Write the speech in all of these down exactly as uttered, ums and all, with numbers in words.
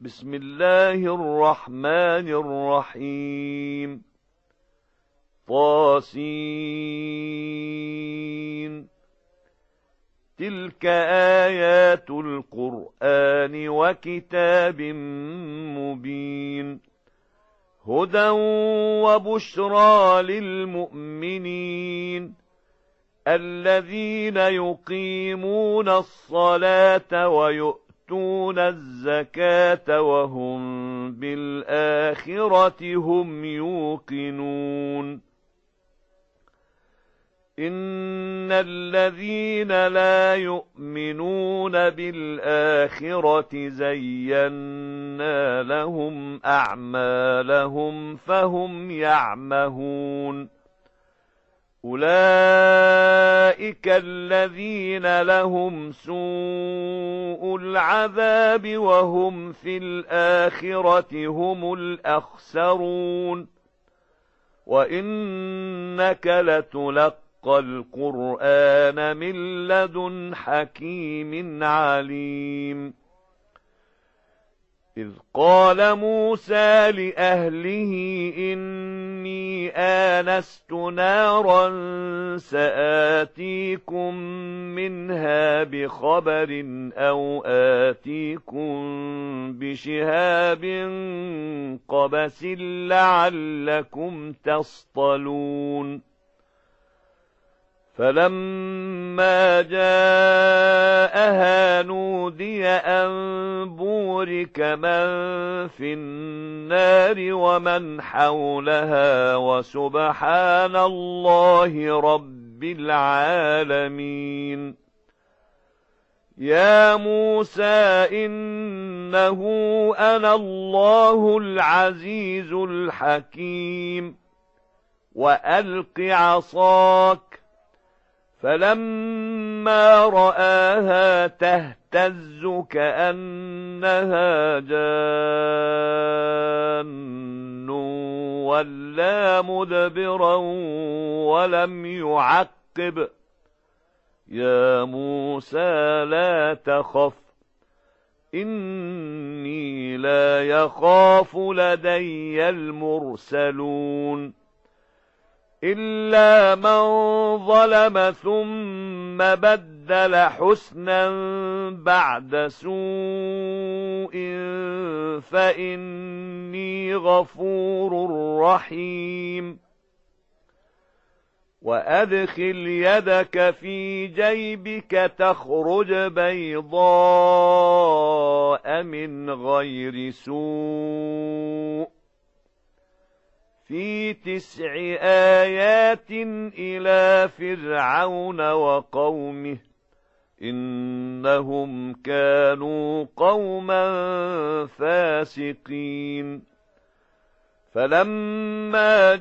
بسم الله الرحمن الرحيم طاسين تلك آيات القرآن وكتاب مبين هدى وبشرى للمؤمنين الذين يقيمون الصلاة ويؤتون الزكاة وهم بالآخرة هم يوقنون إن الذين لا يؤمنون بالآخرة زينا لهم أعمالهم فهم يعمهون أولئك الذين لهم سوء العذاب وهم في الآخرة هم الأخسرون وإنك لتلقى القرآن من لدن حكيم عليم إذ قال موسى لأهله إني آنست نارا سآتيكم منها بخبر أو آتيكم بشهاب قبس لعلكم تصطلون فلما جاءها نودي أن بورك من في النار ومن حولها وسبحان الله رب العالمين يا موسى إنه أنا الله العزيز الحكيم وألق عصاك فلما رآها تهتز كأنها جان ولا مدبرا ولم يعقب يا موسى لا تخف إني لا يخاف لدي المرسلون إلا من ظلم ثم بدل حسنا بعد سوء فإني غفور رحيم وأدخل يدك في جيبك تخرج بيضاء من غير سوء في تسع آيات إلى فرعون وقومه إنهم كانوا قوما فاسقين فلما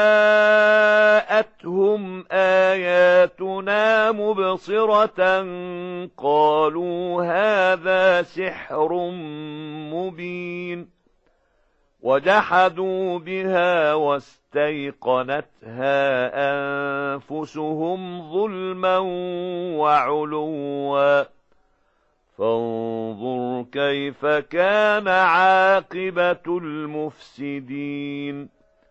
جاءتهم آياتنا مبصرة قالوا هذا سحر مبين وجحدوا بها واستيقنتها أنفسهم ظلما وعلوا فانظر كيف كان عاقبة المفسدين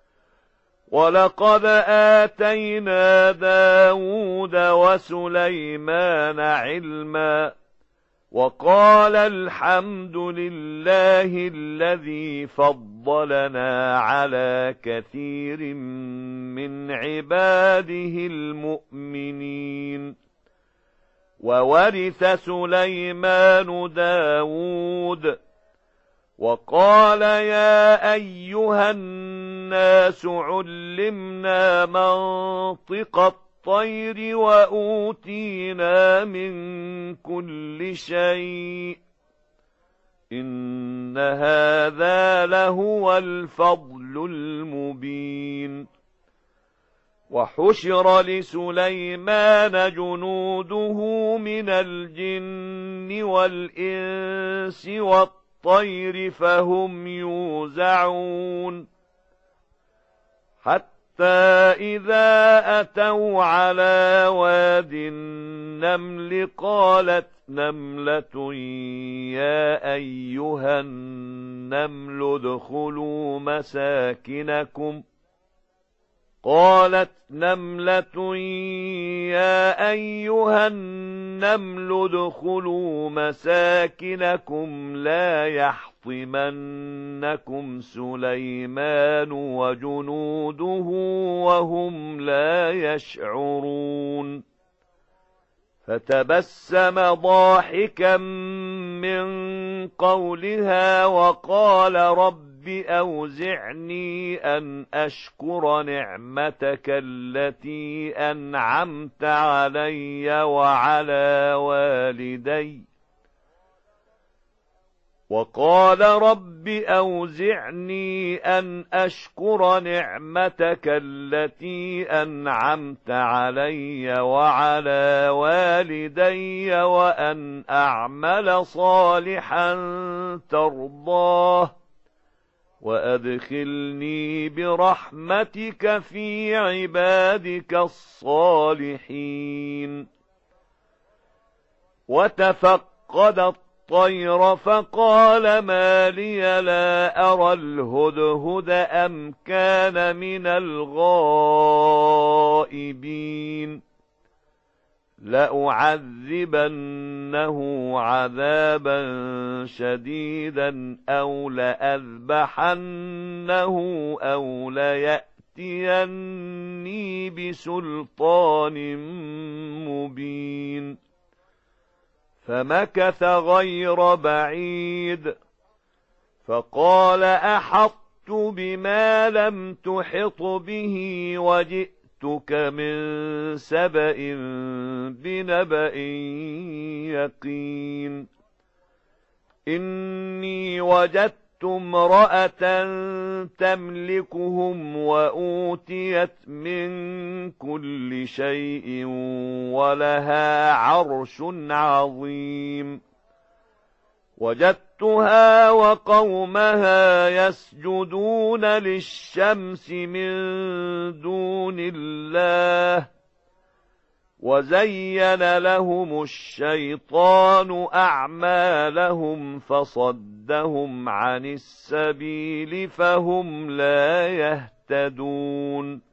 ولقد آتينا داود وسليمان علما وقال الحمد لله الذي فضلنا على كثير من عباده المؤمنين وورث سليمان داود وقال يا أيها الناس علمنا منطق الطير وأوتينا من كل شيء إن هذا لهو الفضل المبين وحشر لسليمان جنوده من الجن والإنس والطير فهم يوزعون حتى إذا أتوا على واد النمل قالت نملة يا أيها النمل النمل ادخلوا مساكنكم قالت نملة يا أيها النمل ادخلوا مساكنكم لا يحطمنكم سليمان وجنوده وهم لا يشعرون فتبسم ضاحكا من قولها وقال رب أوزعني أن أشكر نعمتك التي أنعمت علي وعلى والدي وقال رب أوزعني أن أشكر نعمتك التي أنعمت علي وعلى والدي وأن أعمل صالحا ترضاه وأدخلني برحمتك في عبادك الصالحين وتفقد الطير فقال ما لي لا أرى الهدهد أم كان من الغائبين لأعذبنه عذابا شديدا أو لأذبحنه أو ليأتيني بسلطان مبين فمكث غير بعيد فقال أحطت بما لم تحط به وجئت من سبأ بنبأ يقين إني وجدت امرأة تملكهم وأوتيت من كل شيء ولها عرش عظيم وجدتها وقومها يسجدون للشمس من دون الله وزين لهم الشيطان أعمالهم فصدهم عن السبيل فهم لا يهتدون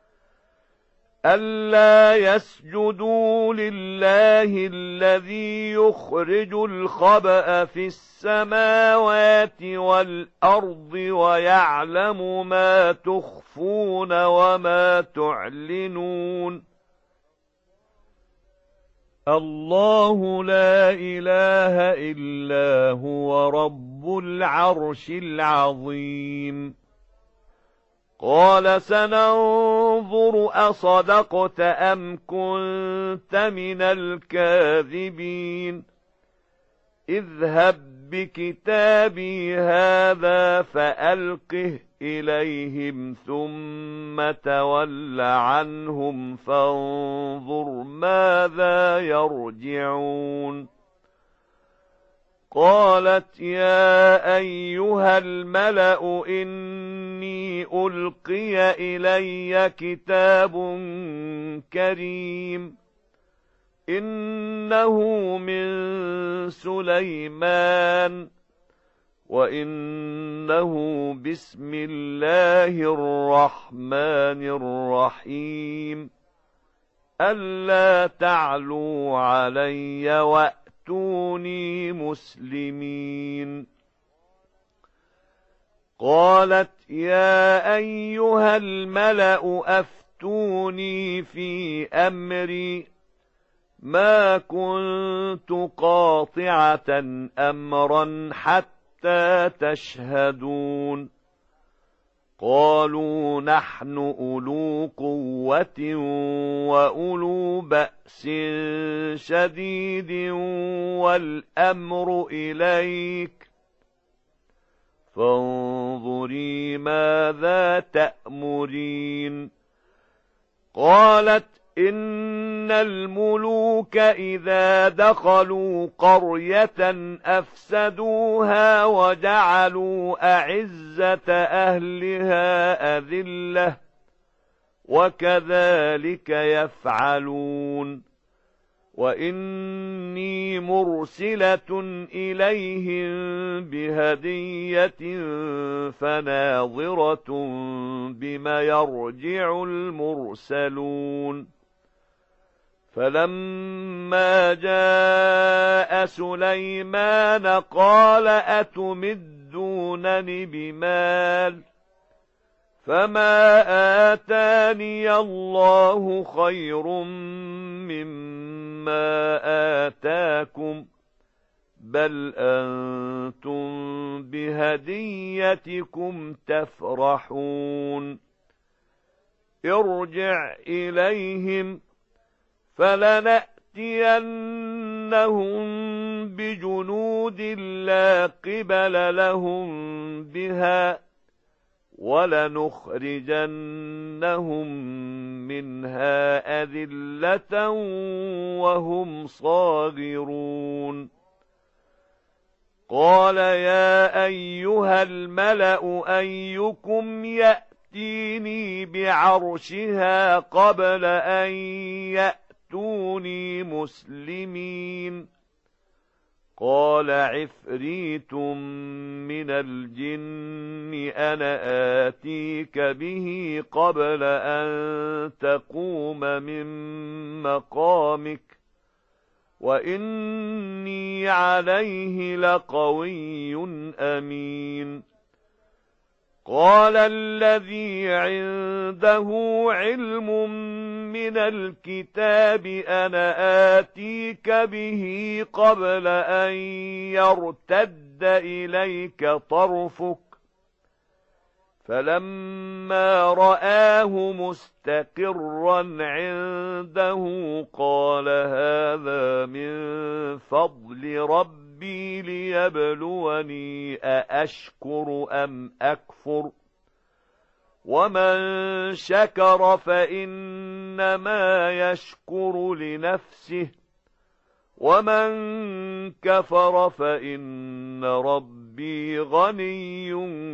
ألا يسجدوا لله الذي يخرج الخبأ في السماوات والأرض ويعلم ما تخفون وما تعلنون الله لا إله إلا هو رب العرش العظيم قال سننظر أصدقت أم كنت من الكاذبين اذهب بكتابي هذا فألقه إليهم ثم تول عنهم فانظر ماذا يرجعون قالت يا أيها الملأ إني ألقي إلي كتاب كريم إنه من سليمان وإنه بسم الله الرحمن الرحيم ألا تعلوا علي وأتوني مسلمين قالت يا أيها الملأ أفتوني في أمري ما كنت قاطعة أمرا حتى تشهدون قالوا نحن أولو قوة وأولو بأس شديد والأمر إليك فانظري ماذا تأمرين قالت إن الملوك إذا دخلوا قرية أفسدوها وجعلوا أعزة أهلها أذلة وكذلك يفعلون وإني مرسلة إليهم بهدية فناظرة بما يرجع المرسلون فلما جاء سليمان قال أتمدونني بمال فما آتاني الله خير مما آتاكم بل أنتم بهديتكم تفرحون ارجع إليهم فلنأتينهم بجنود لا قبل لهم بها ولنخرجنهم منها أذلة وهم صاغرون قال يا أيها الملأ أيكم يأتيني بعرشها قبل أن يأتوني مسلمين قال عفريت من الجن أنا آتيك به قبل أن تقوم من مقامك وإني عليه لقوي أمين قال الذي عنده علم من الكتاب أنا آتيك به قبل أن يرتد إليك طرفك فلما رآه مستقرا عنده قال هذا من فضل ربي ليبلوني أأشكر أم أكفر ومن شكر فإنما يشكر لنفسه ومن كفر فإن ربي غني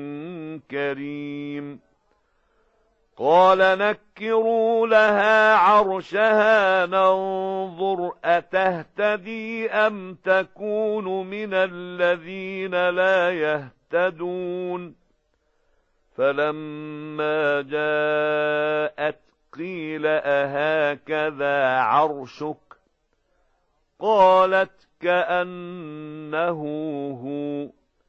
كريم قال نكروا لها عرشها ننظر أتهتدي أم تكون من الذين لا يهتدون فلما جاءت قيل أهكذا عرشك قالت كأنه هو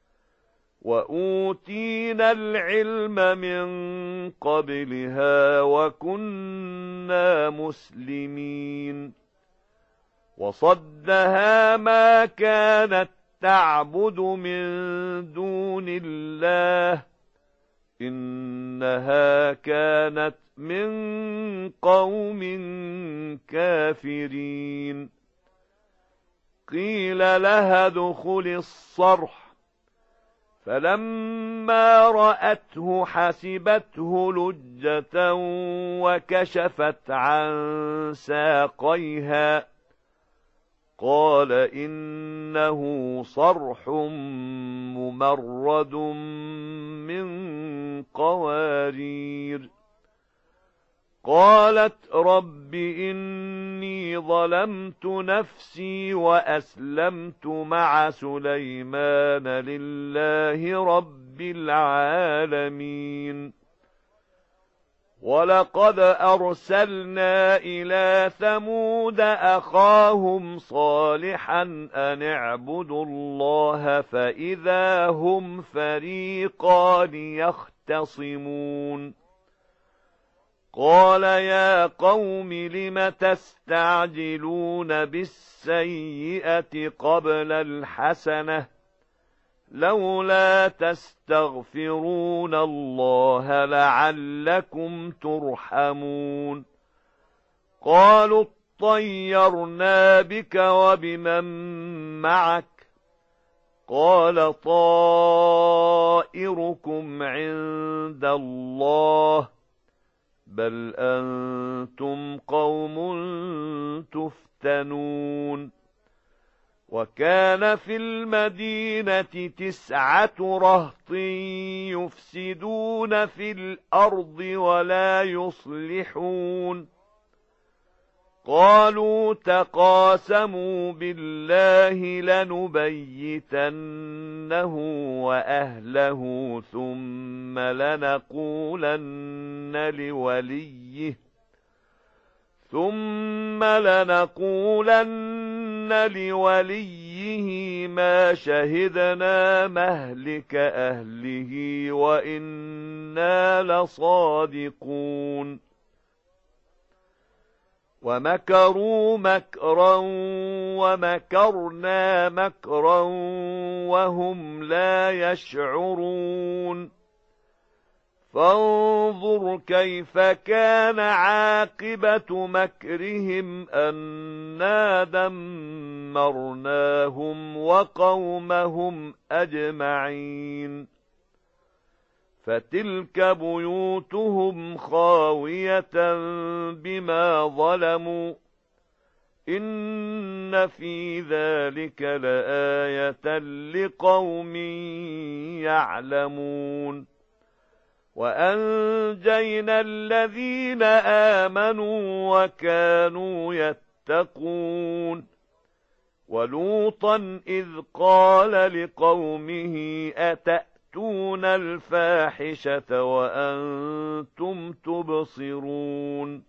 وأوتينا العلم من قبلها وكنا مسلمين وصدها ما كانت تعبد من دون الله إنها كانت من قوم كافرين قيل لها ادخل الصرح فلما رأته حسبته لجة وكشفت عن ساقيها قال إنه صرح ممرد من قوارير قالت رب إني ظلمت نفسي وأسلمت مع سليمان لله رب العالمين ولقد أرسلنا إلى ثمود أخاهم صالحا أن اعبدوا الله فإذا هم فريقان يختصمون قال يا قوم لم تستعجلون بالسيئة قبل الحسنة لولا تستغفرون الله لعلكم ترحمون قالوا اطيرنا بك وبمن معك قال طائركم عند الله بل أنتم قوم تفتنون وكان في المدينة تسعة رهط يفسدون في الأرض ولا يصلحون قالوا تقاسموا بالله لنبيتنه وأهله ثم لنقولن لوليه ثم لنقولن لوليه ما شهدنا مهلك أهله وإنا لصادقون ومكروا مكرا ومكرنا مكرا وهم لا يشعرون فانظر كيف كان عاقبة مكرهم أنا دمرناهم وقومهم أجمعين فتلك بيوتهم خاوية بما ظلموا إن في ذلك لآية لقوم يعلمون وأنجينا الذين آمنوا وكانوا يتقون ولوطا إذ قال لقومه أتأتون الفاحشة وأنتم تبصرون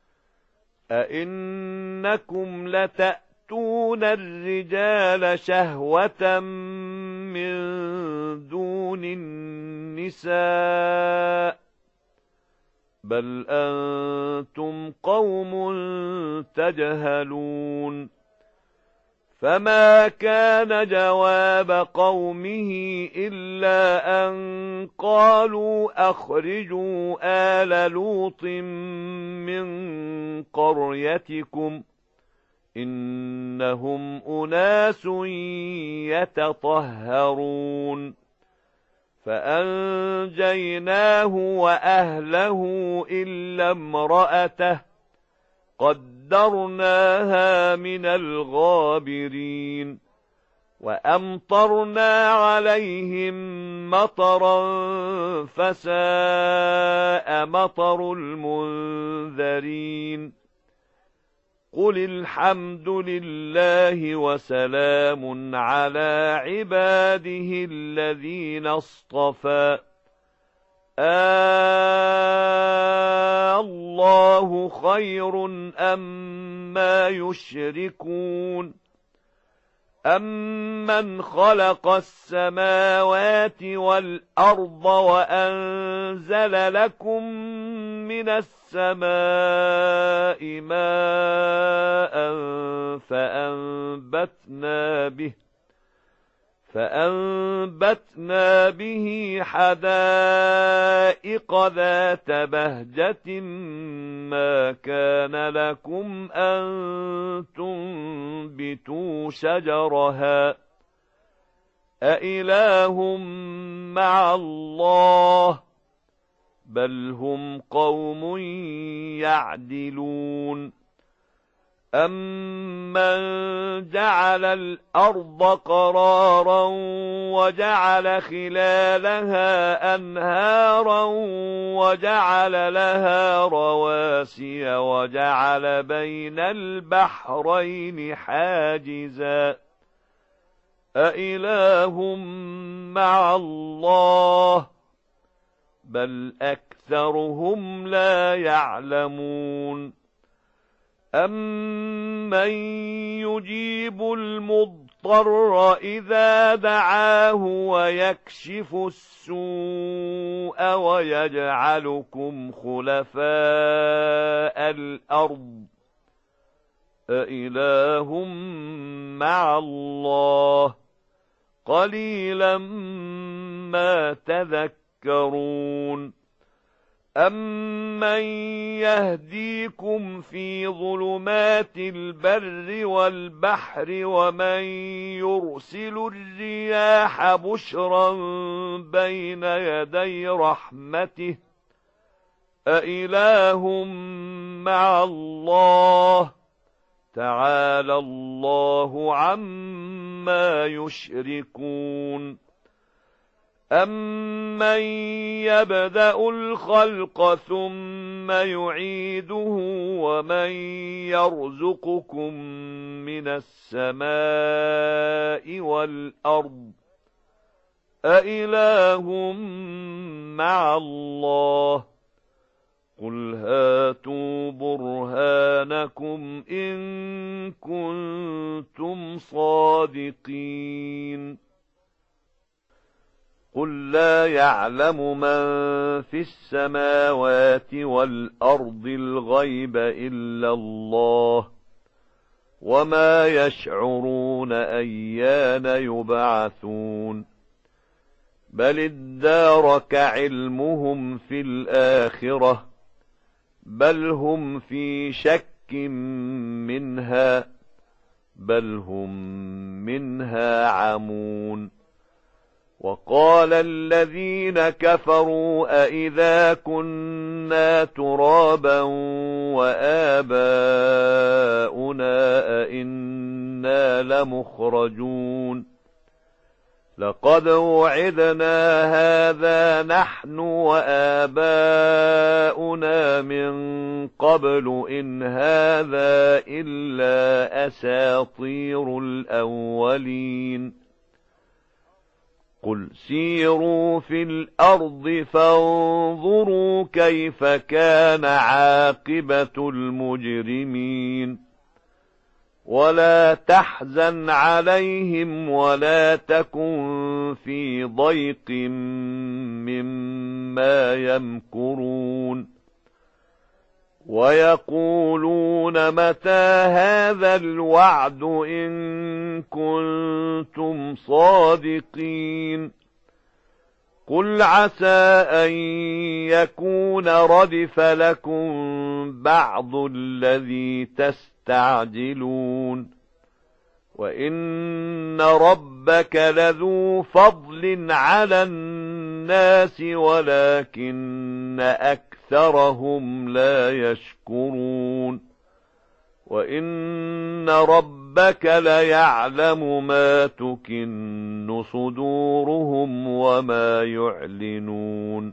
أئنكم لتأتون الرجال شهوة من دون النساء بل أنتم قوم تجهلون فما كان جواب قومه إلا أن قالوا أخرجوا آل لوط من قريتكم إنهم أناس يتطهرون فأنجيناه وأهله إلا امرأته قدرناها من الغابرين وأمطرنا عليهم مطرا فساء مطر المنذرين قل الحمد لله وسلام على عباده الذين اصطفى آه الله خير أما يشركون أمن خلق السماوات والأرض وأنزل لكم من السماء ماء فأنبتنا به فأنبتنا به حدائق ذات بهجة ما كان لكم أن تنبتوا شجرها أإله مع الله بل هم قوم يعدلون أَمَّنْ جَعَلَ الْأَرْضَ قَرَارًا وَجَعَلَ خِلَالَهَا أَنْهَارًا وَجَعَلَ لَهَا رَوَاسِيَ وَجَعَلَ بَيْنَ الْبَحْرَيْنِ حَاجِزًا أَإِلَٰهٌ مَّعَ اللَّهِ بَلْ أَكْثَرُهُمْ لَا يَعْلَمُونَ أَمَّن يُجِيبُ الْمُضْطَرَّ إِذَا دَعَاهُ وَيَكْشِفُ السُّوءَ وَيَجْعَلُكُمْ خُلَفَاءَ الْأَرْضِ أَإِلَٰهٌ مَّعَ اللَّهِ قَلِيلًا مَّا تَذَكَّرُونَ أَمَّن يَهْدِيكُمْ فِي ظُلُمَاتِ الْبَرِّ وَالْبَحْرِ وَمَن يُرْسِلُ الرِّيَاحَ بُشْرًا بَيْنَ يَدَيْ رَحْمَتِهِ أَإِلَٰهٌ مَّعَ اللَّهِ تَعَالَى اللَّهُ عَمَّا يُشْرِكُونَ أَمَّن يَبْدَأُ الْخَلْقَ ثُمَّ يُعِيدُهُ وَمَن يَرْزُقُكُم مِّنَ السَّمَاءِ وَالْأَرْضِ أَإِلَٰهٌ مَّعَ اللَّهِ قُلْ هَاتُوا بُرْهَانَكُمْ إِن كُنتُمْ صَادِقِينَ قُل لَّا يَعْلَمُ مَن فِي السَّمَاوَاتِ وَالْأَرْضِ الْغَيْبَ إِلَّا اللَّهُ وَمَا يَشْعُرُونَ أَيَّانَ يُبْعَثُونَ بَلِ ادَّارَكَ عِلْمُهُمْ فِي الْآخِرَةِ بَلْ هُمْ فِي شَكٍّ مِّنْهَا بَلْ هُمْ مِنْهَا عَمُونَ وَقَالَ الَّذِينَ كَفَرُوا أَإِذَا كُنَّا تُرَابًا وَآبَاؤُنَا أَإِنَّا لَمُخْرَجُونَ لَقَدْ وُعِدْنَا هَذَا نَحْنُ وَآبَاؤُنَا مِنْ قَبْلُ إِنْ هَذَا إِلَّا أَسَاطِيرُ الْأَوَّلِينَ قُلْ سِيرُوا فِي الْأَرْضِ فَانظُرُوا كَيْفَ كَانَ عَاقِبَةُ الْمُجْرِمِينَ وَلَا تَحْزَنْ عَلَيْهِمْ وَلَا تَكُنْ فِي ضَيْقٍ مِّمَّا يَمْكُرُونَ وَيَقُولُونَ مَتَى هَذَا الْوَعْدُ إِن كُنتُمْ صَادِقِينَ قُلْ عَسَىٰ أَن يَكُونَ رَدِفَ لَكُم بَعْضُ الَّذِي تَسْتَعْجِلُونَ وَإِنَّ رَبَّكَ لَذُو فَضْلٍ عَلَى النَّاسِ وَلَكِنَّ أَكْثَرَهُمْ لَا يَشْكُرُونَ وَإِنَّ رَبَّكَ لَيَعْلَمُ مَا تُكِنُّ صُدُورُهُمْ وَمَا يُعْلِنُونَ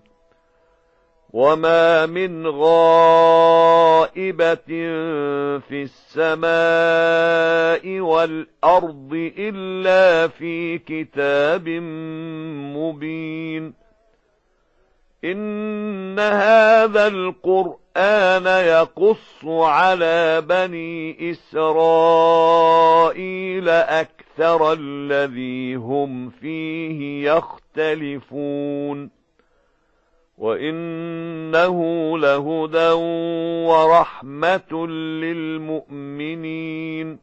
وَمَا مِنْ غَائِبَةٍ فِي السَّمَاءِ وَالْأَرْضِ إِلَّا فِي كِتَابٍ مُبِينٍ إِنَّ هَذَا الْقُرْآنَ يَقُصُّ عَلَى بَنِي إِسْرَائِيلَ أَكْثَرَ الَّذِي هُمْ فِيهِ يَخْتَلِفُونَ وَإِنَّهُ لَهُدًى وَرَحْمَةٌ لِّلْمُؤْمِنِينَ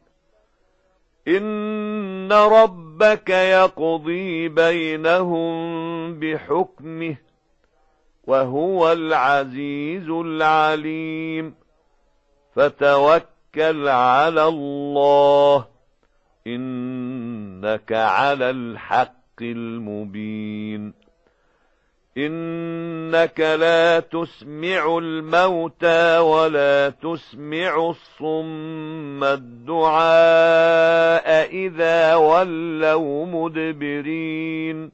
إِنَّ رَبَّكَ يَقْضِي بَيْنَهُم بِحُكْمِهِ وَهُوَ الْعَزِيزُ الْعَلِيمُ فَتَوَكَّلْ عَلَى اللَّهِ إِنَّكَ عَلَى الْحَقِّ الْمُبِينِ إِنَّكَ لَا تُسْمِعُ الْمَوْتَى وَلَا تُسْمِعُ الصُّمَّ الدُّعَاءَ إِذَا وَلَّوْا مُدْبِرِينَ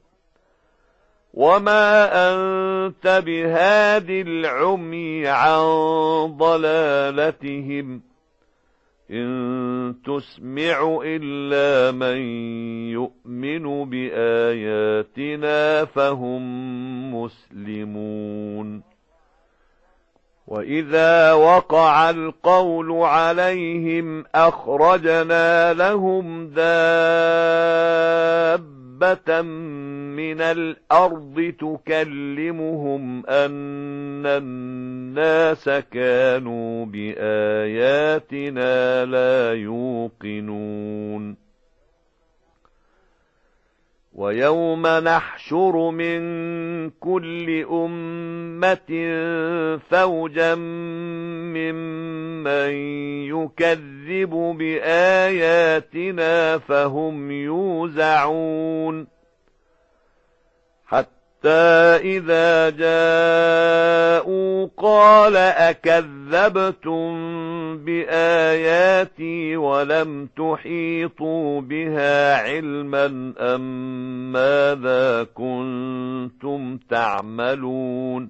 وَمَا أَنْتَ بِهَادِ الْعُمْيِ عَنْ ضَلَالَتِهِمْ إِن تُسْمِعُ إِلَّا مَن يُؤْمِنُ بِآيَاتِنَا فَهُم مُسْلِمُونَ وَإِذَا وَقَعَ الْقَوْلُ عَلَيْهِمْ أَخْرَجْنَا لَهُمْ دَابَّةً مِّنَ الْأَرْضِ تُكَلِّمُهُمْ أَنَّ النَّاسَ كَانُوا بِآيَاتِنَا لَا يُوقِنُونَ وَيَوْمَ نَحْشُرُ مِنْ كُلِّ أُمَّةٍ فَوْجًا مِّمَّن يُكَذِّبُ بِآيَاتِنَا فَهُمْ يُوزَعُونَ حَتَّى إذا جاءوا قال أكذبتم بآياتي ولم تحيطوا بها علما أم ماذا كنتم تعملون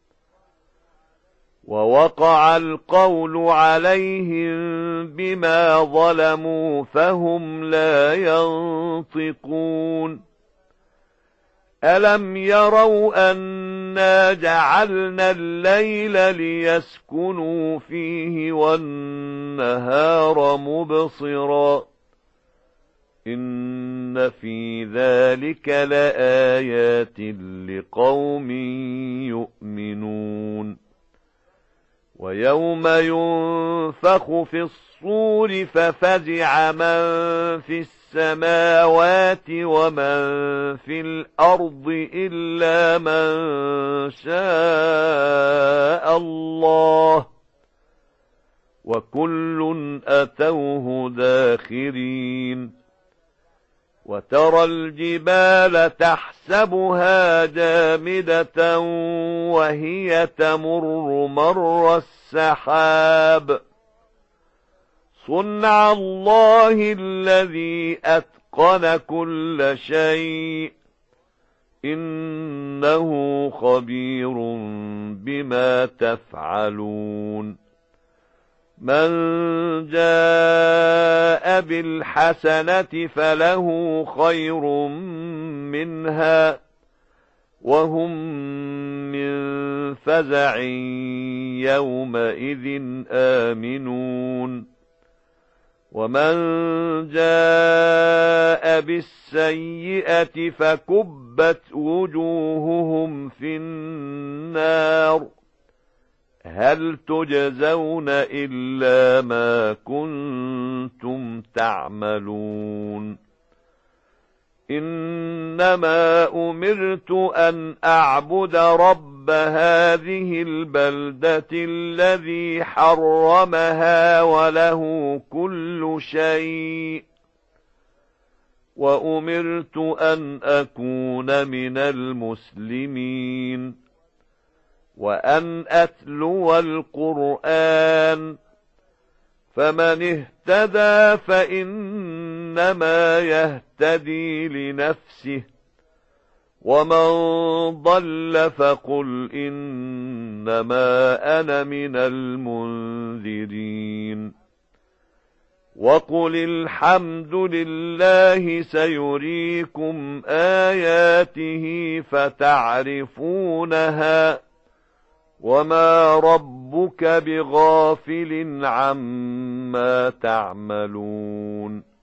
ووقع القول عليهم بما ظلموا فهم لا ينطقون ألم يروا أنا جعلنا الليل ليسكنوا فيه والنهار مبصرا إن في ذلك لآيات لقوم يؤمنون ويوم ينفخ في الصور ففزع من في السماوات ومن في الأرض إلا من شاء الله وكل أتوه داخرين وترى الجبال تحسبها جامدة وهي تمر مر السحاب صنع الله الذي أتقن كل شيء إنه خبير بما تفعلون من جاء بالحسنة فله خير منها وهم من فزع يومئذ آمنون ومن جاء بالسيئة فكبت وجوههم في النار هل تجزون إلا ما كنتم تعملون إنما أمرت أن أعبد رب هذه البلدة الذي حرمها وله كل شيء وأمرت أن أكون من المسلمين وأن أتلو القرآن فمن اهتدى فإنما يهتدي لنفسه ومن ضل فقل إنما أنا من المنذرين وقل الحمد لله سيريكم آياته فتعرفونها وما ربك بغافل عما تعملون